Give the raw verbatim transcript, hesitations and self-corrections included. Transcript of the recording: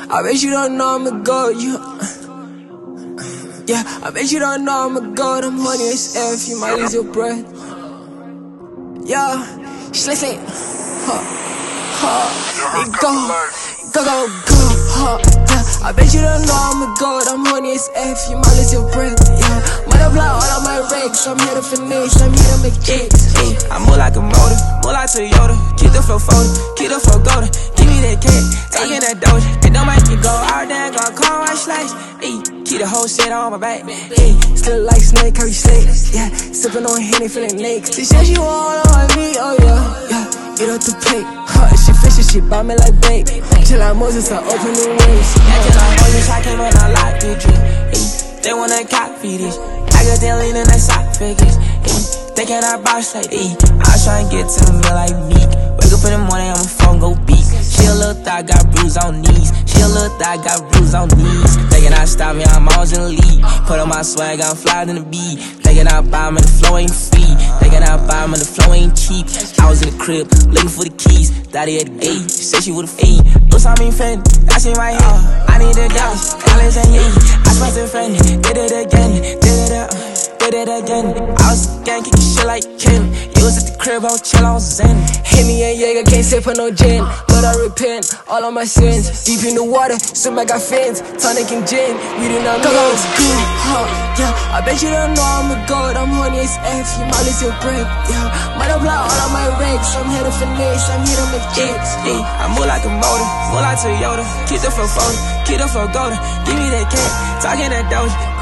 I bet you don't know I'm a god, you. Yeah, I bet you don't know I'm a god. I'm horny as F, you might lose your breath. Yeah, she's like, huh, huh, it go, go, go, go, huh, yeah. I bet you don't know I'm a god. I'm horny as F, you might lose your breath. Yeah, multiply all of my wrecks. I'm here to finesse, I'm here to make kicks. Hey, I move like a motor, move like Toyota. Keep the flow folded, keep the flow golden. Give me that cake, taking that doja. It don't make me go out there, gon' call my slice. Hey, keep the whole shit on my back. Hey, still like snake, curry snake. Yeah, sipping on Henny, feeling naked. She said she want on me, oh yeah, yeah. Eat up the plate, huh, she fishy, she buy me like bait. Till like Moses, I open the wings. Yeah, till I Moses, I came and I locked the drink. Hey, they wanna copy this. I got them leaning like sock figures. Hey, they cannot bounce like E. I was tryna get to the mill like Meek. Wake up in the morning, on my phone, go beat. She a little thot, got bruise on knees. She a little thot, got bruise on knees. They cannot stop me, I'm always in the lead. Put on my swag, I'm flying in the beat. They cannot buy me, the flow ain't free. They cannot buy me, the flow ain't cheap. I was in the crib, looking for the keys. Daddy at the gate, said she would've fade. Looks on me friend, that's in my head. I need a dollars, dollars and yeah. I supposed to friend, did it again, did it up. Did it again. I was gang kicking shit like Ken. You was at the crib, on chill, on Zen. Henny and Jaeger, can't sip for no gin. But I repent, all of my sins. Deep in the water, swim like I fins. Tonic and gin, we do not mix. Good, huh, yeah. I bet you don't know I'm a god. I'm horny as F, you might lose your breath, yeah. Multiply all of my wrecks. I'm here to finesse, I'm here to make kicks. Hey, I move like a motor, move like Toyota. Keep the flow folded, keep the flow golden. Give me that cake, talking that doja.